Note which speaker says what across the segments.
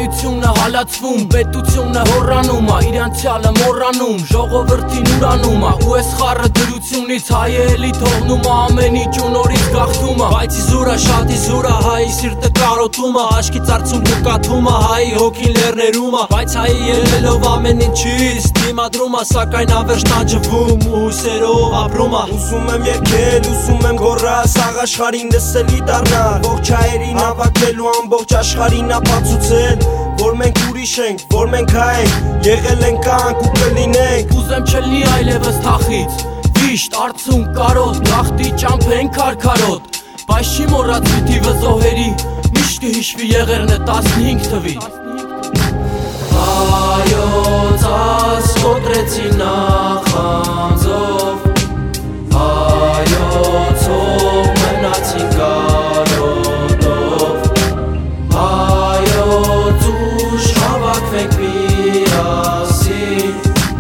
Speaker 1: Հայությունը հալածվում, պետությունը հոռանում է, իրանցյալը մոռանում, ժողովրդին ուրանում է, ու այս խառը դրությունից հայը էլի թողնում է, ամեն ինչ ու նորից գաղթում է, բայց իզուրա շատ իզուրա, հայի սիրտը կարոտում է, աշկից արցունքը կաթում է, հայի հոգին լեռներում է, բայց հայի ելնելով ամեն ինչից դիմադրում է, սակայն ավերժն աճվում ու հուսերով ապրում է։
Speaker 2: Ուզում եմ եկել, ուզում եմ գոռալ, սաղ աշխարհին դսելի դառնալ, ողջ հայերին հավաքելու ամբողջ աշխարհին ապացուցել, որ մենք ուրիշ ենք, որ մենք հայ ենք, եղել ենք կանք ու կլինենք։
Speaker 1: Ուզեմ չլինի այլևս թախից, վիշտ, արցունք, կարոտ, գաղթի ճամփեն քարքարոտ, բայց չի մոռացվի թիվը զոհերի, միշտ կհիշվի եղերնը 15 թվի։ Հայոց ասք կոտրեցի նախանձով, հայոց հող մնացին կարոտով, հայոց ուժ հավաքվենք միասին,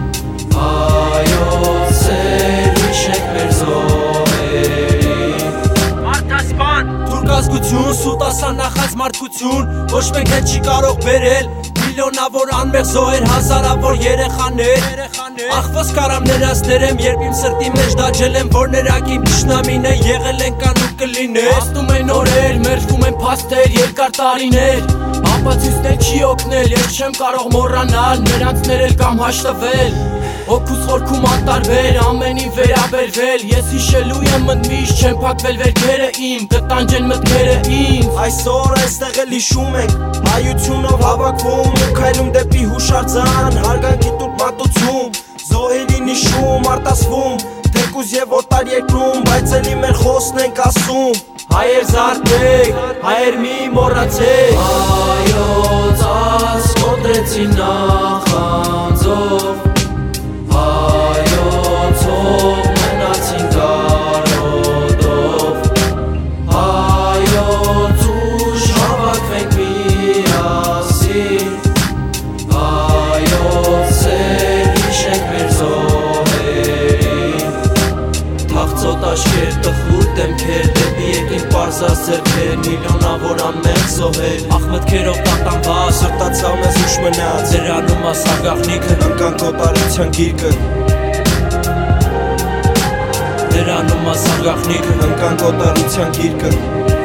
Speaker 1: հայոց սեր հիշենք մեր զոհերին։
Speaker 2: Մարդասպան, թուրքազգություն, սուտասանախած մարդկություն, ոչ մեկ հետ չի կարող բերել, միլիոնավոր անմեղ զոհեր, հազարավոր երեխաներ, ախվոս կարամ ներածներեմ, երբ իմ սրտի մեջ դաջել եմ, որ ներակիմ թշնամին է, եղել են կան ու կլիներ։
Speaker 1: Աստում են օրեր, մերժվում են փաստեր, երկար տարիներ, ապացույցներ չի օգնել, ես չեմ կարող մոռանալ, նրանց ներել կամ հաշտվել, հոգուս խորքում անտարբեր, ամենին վերաբերվել, ես հիշելու եմ մտմիշտ, չեմ փակվել վերքերը իմ, կտանջեն մտքերը ինձ։
Speaker 2: Այսօր այստեղ էլ հիշում ենք, հայությունով հավաքվում ու քայլում դեպի հուշարձան, հարգանքի տուր մատուցում, զոհերին հիշում, արտասվում, թեկուզ եւ օտար երկրում, բայց էլի մեր խոսքն ենք ասում։ Հայեր զարթեք, հայեր մի մոռացեք,
Speaker 1: հայոց ասք կոտրեցի նախանձով, հայոց հող մնացին կարոտով, հայոց ուժ հավաքվենք միասին, հայոց սեր հիշենք մեր զոհերին։ Թախծոտ աշկեր, տխուր դեմքեր, դեպի եկին պարզած ձեռքեր, միլիոնավոր անմեղ զոհեր, աղմտքերով տատանված,
Speaker 2: սրտացավ մեզ ուշ մնաց,
Speaker 1: դրանում ասա գաղտնիքը,
Speaker 2: ընկանք օտարության գիրկը,
Speaker 1: դրանում ասա գաղտնիքը,
Speaker 2: ընկանք օտարության գիրկը,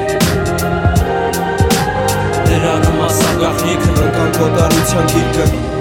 Speaker 1: դրանում ասա գաղտնիքը,
Speaker 2: ընկանք օտարության գիրկը։